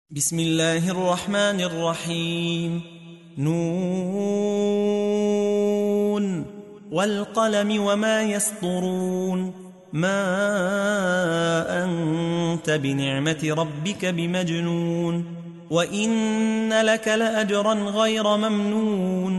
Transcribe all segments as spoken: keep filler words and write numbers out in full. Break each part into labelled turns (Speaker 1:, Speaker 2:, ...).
Speaker 1: بسم الله الرحمن الرحيم. نون والقلم وما يسطرون. ما أنت بنعمة ربك بمجنون. وإن لك لأجرا غير ممنون.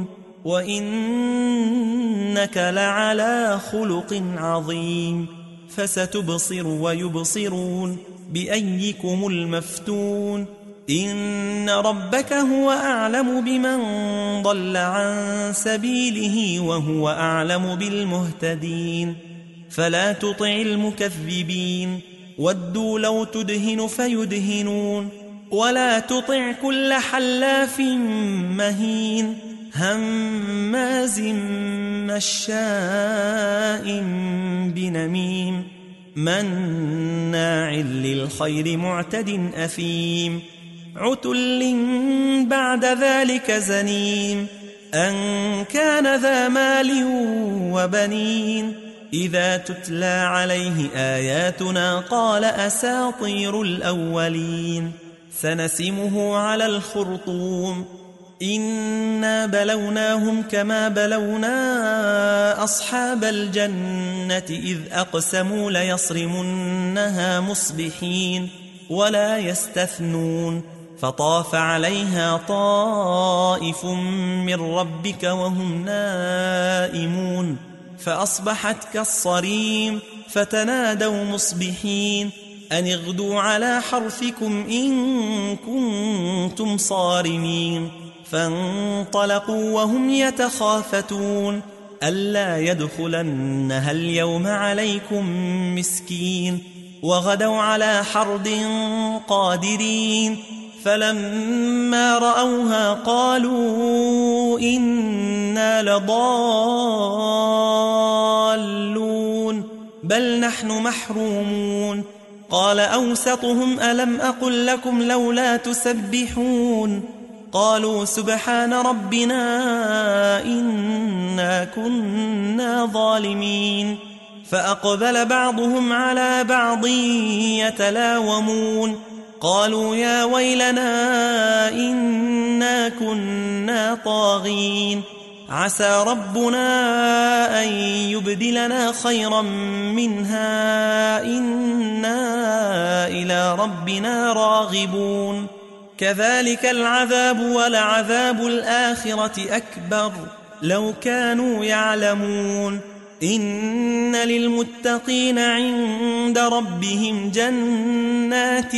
Speaker 1: وإنك لعلى خلق عظيم. فستبصر ويبصرون بأيكم المفتون. إن ربك هو أعلم بمن ضل عن سبيله وهو أعلم بالمهتدين. فلا تطع المكذبين. ودوا لو تدهن فيدهنون. ولا تطع كل حلاف مهين هماز مشاء بنميم مناع للخير معتد أثيم عتل بعد ذلك زنيم أن كان ذا مال وبنين. إذا تتلى عليه آياتنا قال أساطير الأولين. سنسمه على الخرطوم. إنا بلوناهم كما بلونا أصحاب الجنة إذ أقسموا ليصرمنها مصبحين ولا يستثنون. فطاف عليها طائف من ربك وهم نائمون فأصبحت كالصريم. فتنادوا مصبحين أن اغدوا على حرثكم إن كنتم صارمين. فانطلقوا وهم يتخافتون ألا يدخلنها اليوم عليكم مسكين. وغدوا على حرد قادرين. فلما رأوها قالوا إنا لضالون بل نحن محرومون. قال أوسطهم ألم أقل لكم لولا تسبحون. قالوا سبحان ربنا إنا كنا ظالمين. فأقبل بعضهم على بعض يتلاومون قالوا يا ويلنا إنا كنا طاغين. عسى ربنا أن يبدلنا خيرا منها إنا إلى ربنا راغبون. كذلك العذاب ولعذاب الآخرة أكبر لو كانوا يعلمون. إن للمتقين عند ربهم جنات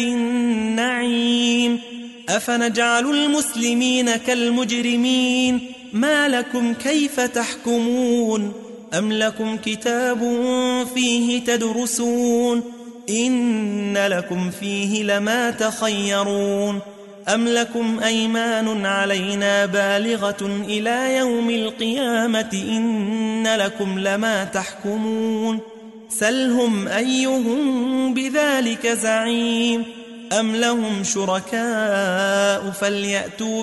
Speaker 1: النعيم. أفنجعل المسلمين كالمجرمين ما لكم كيف تحكمون. أم لكم كتاب فيه تدرسون إن لكم فيه لما تخيرون. أم لكم أيمان علينا بالغة إلى يوم القيامة إن لكم لما تحكمون. سلهم أيهم بذلك زعيم. أم لهم شركاء فليأتوا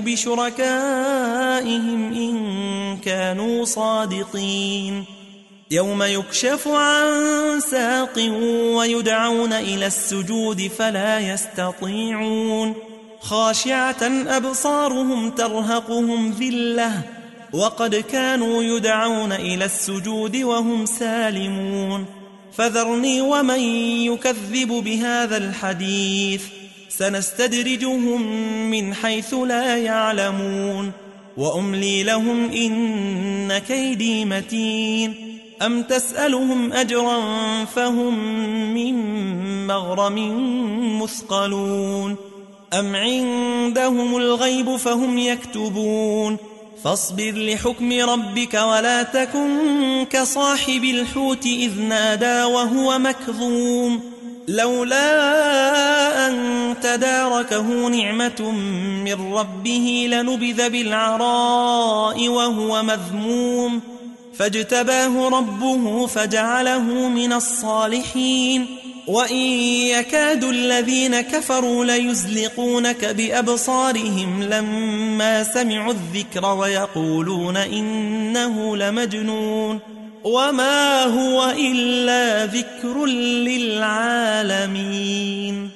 Speaker 1: بشركائهم إن كانوا صادقين. يوم يكشف عن ساق ويدعون إلى السجود فلا يستطيعون. خاشعة أبصارهم ترهقهم ذلة وقد كانوا يدعون إلى السجود وهم سالمون. فذرني ومن يكذب بهذا الحديث سنستدرجهم من حيث لا يعلمون. وأملي لهم إن كيدي متين. أم تسألهم أجرا فهم من مغرم مثقلون. أم عندهم الغيب فهم يكتبون. فاصبر لحكم ربك ولا تكن كصاحب الحوت إذ نادى وهو مكظوم لولا أن تداركه نعمة من ربه لنبذ بالعراء وهو مذموم. فاجتباه ربه فجعله من الصالحين. وإن يكاد الذين كفروا ليزلقونك بأبصارهم لما سمعوا الذكر ويقولون إنه لمجنون وما هو إلا ذكر للعالمين.